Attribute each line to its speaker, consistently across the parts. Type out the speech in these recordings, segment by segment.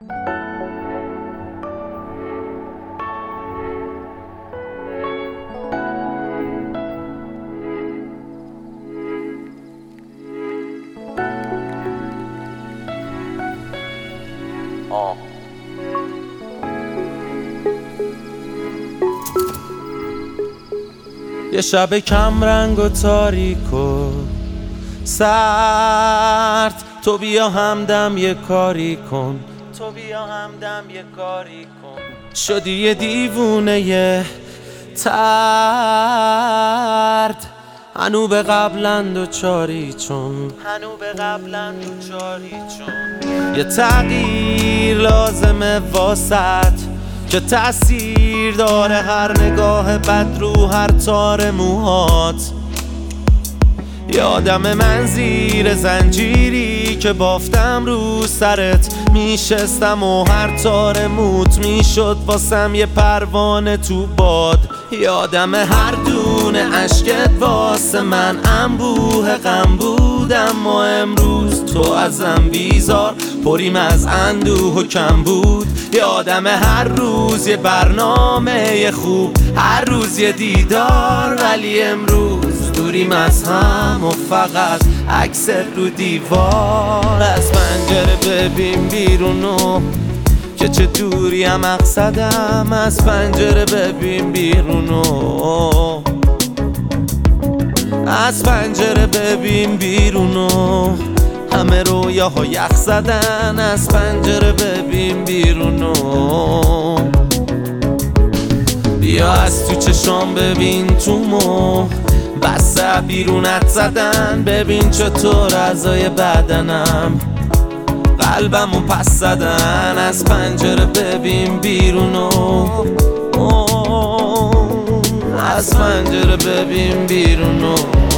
Speaker 1: یه شب کم رنگ و تاریک و سرد، تو بیا همدم یه کاری کن، تو بیا همدم یه کاری کن. شدی یه دیوونه یه ترد، هنو به قبلند و چاری چون، هنو به قبلند و چاری چون. یه تغییر لازمه واسط که تأثیر داره هر نگاه بد رو هر تار موهات. یادم من زیر زنجیری که بافتم رو سرت میشستم و هر تار موت میشد واسم یه پروانه تو باد. یادم هر دونه عشقت واسه من انبوه غم بود، اما امروز تو ازم بیزار پریم از اندوه و کم بود. یادم هر روز یه برنامه خوب، هر روز یه دیدار، ولی امروز دوریم از هم و فقط عکست رو دیوار. از پنجره ببین بیرونو که چه دوری هم مقصدم، از پنجره ببین بیرونو، از پنجره ببین بیرونو. همه رویاها یخ زدن، از پنجره ببین بیرونو. بیا از تو چشام ببین تو مو، بسته بیرونت زدن. ببین چطور اعضای بدنم قلبمو پس زدن، از پنجره ببین بیرونو، از پنجره ببین بیرونو.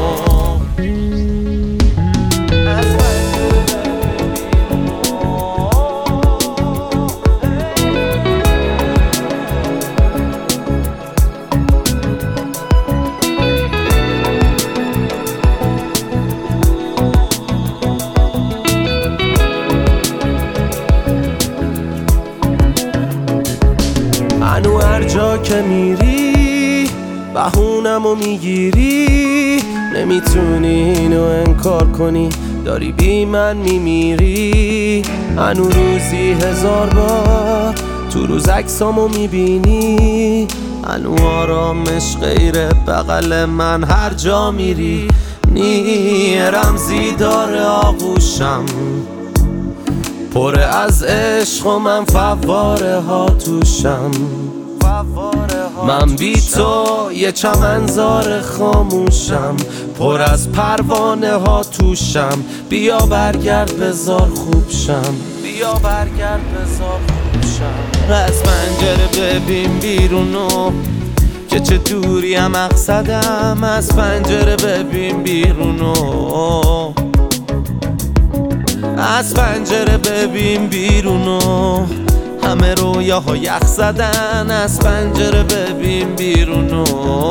Speaker 1: هنو هر جا که میری بهونمو میگیری، نمیتونی اینو انکار کنی، داری بی من میمیری. هنو روزی 1000 بار تو روز عکسامو میبینی، هنو آرامش غیر بغل من هر جا میری. رمزی داره آغوشم پر از عشق و من فواره ها توشم. من بی تو یه چمنزار خاموشم پر از پروانه ها توشم. بیا برگرد بذار خوب شم، بیا برگرد بذار خوب شم. از پنجره ببین بیرونو که چه دوری هم مقصدم، از پنجره ببین بیرونو، از پنجره ببین بیرونو. همه رویاها یخ زدن، از پنجره ببین بیرونو.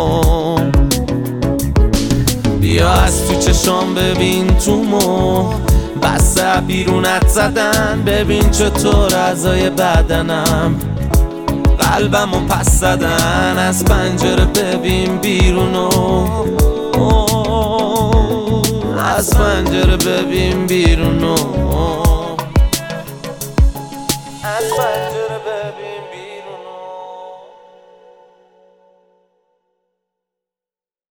Speaker 1: بیا از تو چشام ببین تو مو، بسته بیرونت زدن. ببین چطور اعضای بدنم قلبمو پس زدن، از پنجره ببین بیرونو، از پنجره ببین بیرونو.